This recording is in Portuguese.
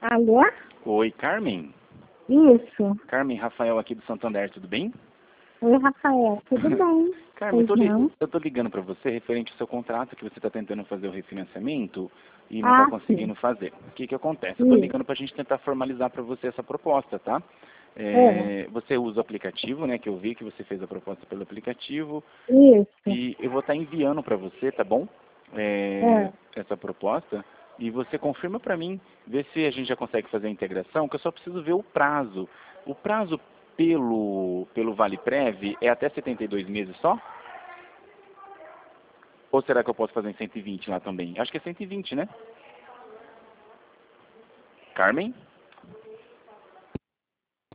Alô? Oi, Carmen. Isso. Carmen, Rafael aqui do Santander, tudo bem? Oi, Rafael. Tudo bem? Carmen, Pois não? eu tô ligando para você referente ao seu contrato que você está tentando fazer o refinanciamento e não está Ah, conseguindo sim. fazer. O que que acontece? Eu tô Isso. ligando para a gente tentar formalizar para você essa proposta, tá? É. Você usa o aplicativo, né? Que eu vi que você fez a proposta pelo aplicativo Isso. e eu vou estar enviando para você, tá bom? É. Essa proposta. E você confirma para mim, vê se a gente já consegue fazer a integração, que eu só preciso ver o prazo. O prazo pelo Vale Prev é até 72 meses só? Ou será que eu posso fazer em 120 lá também? Acho que é 120, né? Carmen?